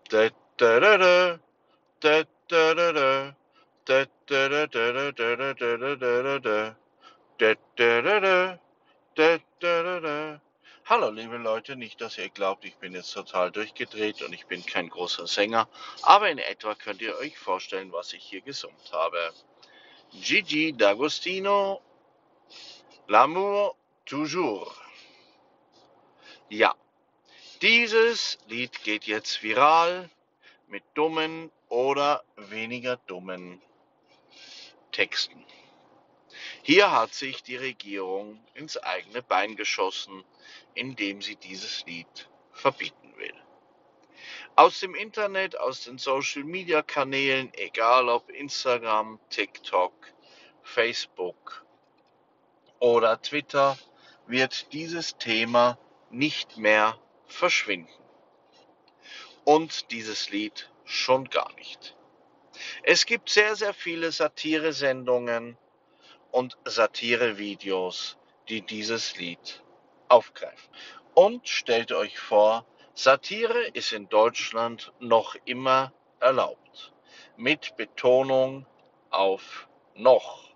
Da, da, da, da, da, da, da, da. Da, da, da, da, da, da, da, da, da, da. Da, da, da, da, da, da, da, da. Hallo liebe Leute, nicht, dass ihr glaubt, ich bin jetzt total durchgedreht und ich bin kein großer Sänger, aber in etwa könnt ihr euch vorstellen, was ich hier gesummt habe. Gigi D'Agostino, L'amour toujours. Ja, dieses Lied geht jetzt viral mit dummen oder weniger dummen Texten. Hier hat sich die Regierung ins eigene Bein geschossen, indem sie dieses Lied verbieten will. Aus dem Internet, aus den Social-Media-Kanälen, egal ob Instagram, TikTok, Facebook oder Twitter, wird dieses Thema nicht mehr verschwinden. Und dieses Lied schon gar nicht. Es gibt sehr, sehr viele Satire-Sendungen und Satire-Videos, die dieses Lied aufgreifen. Und stellt euch vor, Satire ist in Deutschland noch immer erlaubt. Mit Betonung auf noch.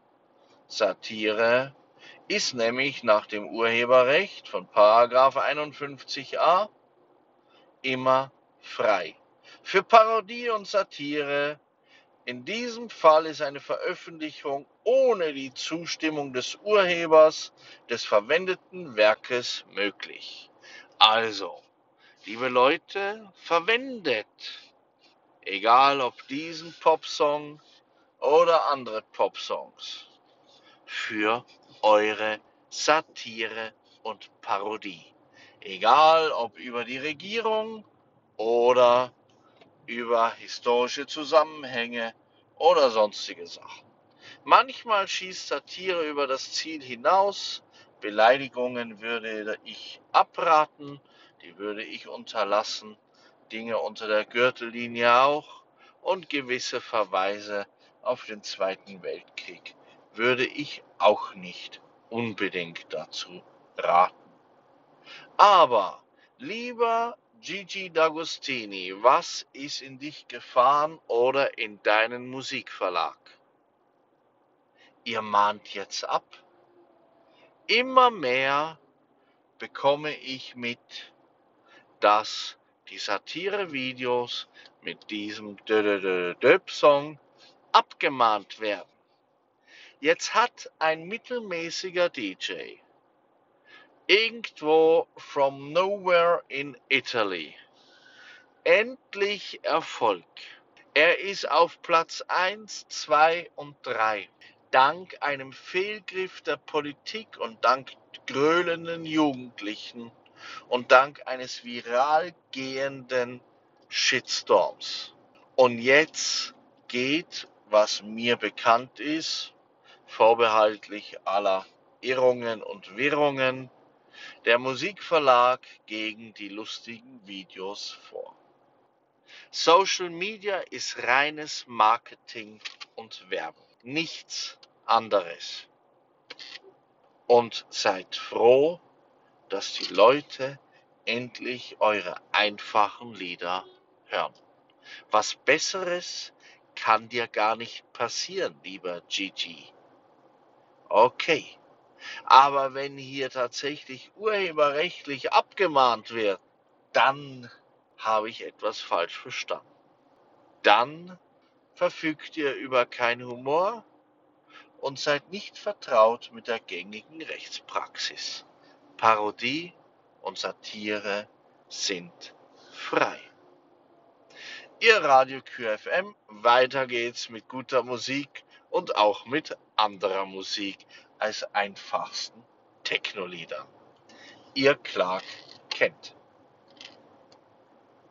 Satire ist nämlich nach dem Urheberrecht von Paragraph 51a immer frei. Für Parodie und Satire in diesem Fall ist eine Veröffentlichung ohne die Zustimmung des Urhebers des verwendeten Werkes möglich. Also, liebe Leute, verwendet, egal ob diesen Popsong oder andere Popsongs, für eure Satire und Parodie. Egal ob über die Regierung oder über historische Zusammenhänge oder sonstige Sachen. Manchmal schießt Satire über das Ziel hinaus. Beleidigungen würde ich abraten, die würde ich unterlassen. Dinge unter der Gürtellinie auch. Und gewisse Verweise auf den Zweiten Weltkrieg würde ich auch nicht unbedingt dazu raten. Aber, lieber Gigi D'Agostini, was ist in dich gefahren oder in deinen Musikverlag? Ihr mahnt jetzt ab. Immer mehr bekomme ich mit, dass die Satire-Videos mit diesem Döp-Song abgemahnt werden. Jetzt hat ein mittelmäßiger DJ irgendwo from nowhere in Italy endlich Erfolg. Er ist auf Platz 1, 2 und 3. Dank einem Fehlgriff der Politik und dank gröhlenden Jugendlichen und dank eines viral gehenden Shitstorms. Und jetzt geht, was mir bekannt ist, vorbehaltlich aller Irrungen und Wirrungen, der Musikverlag gegen die lustigen Videos vor. Social Media ist reines Marketing und Werbung, nichts anderes. Und seid froh, dass die Leute endlich eure einfachen Lieder hören. Was Besseres kann dir gar nicht passieren, lieber Gigi. Okay, aber wenn hier tatsächlich urheberrechtlich abgemahnt wird, dann habe ich etwas falsch verstanden. Dann verfügt ihr über keinen Humor und seid nicht vertraut mit der gängigen Rechtspraxis. Parodie und Satire sind frei. Ihr Radio QFM, weiter geht's mit guter Musik und auch mit anderer Musik als einfachsten Techno-Liedern. Ihr Clark Kent.